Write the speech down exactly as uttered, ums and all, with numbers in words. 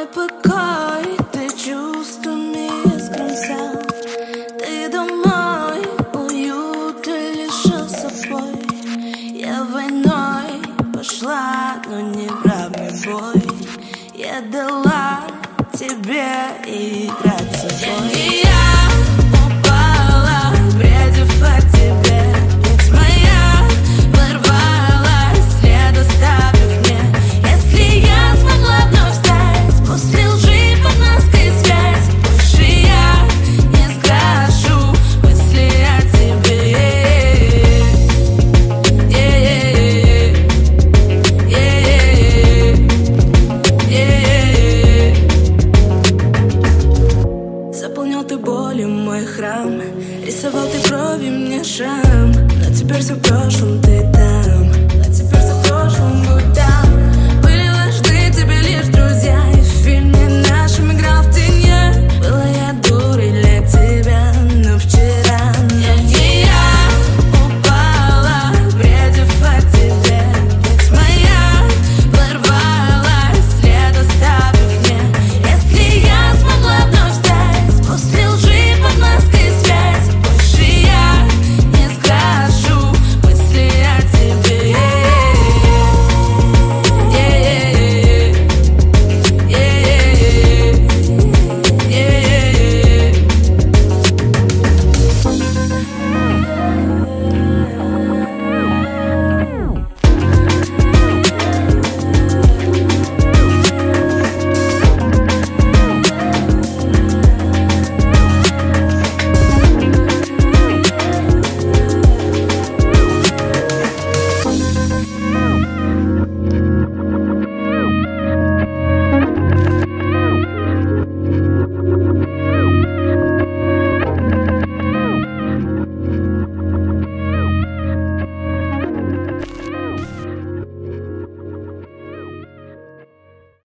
мой покой, ты чувствами скромсал. Ты домой уюта лишил собой. Я войной пошла, но не в равный бой. Я дала тебе играть с собой.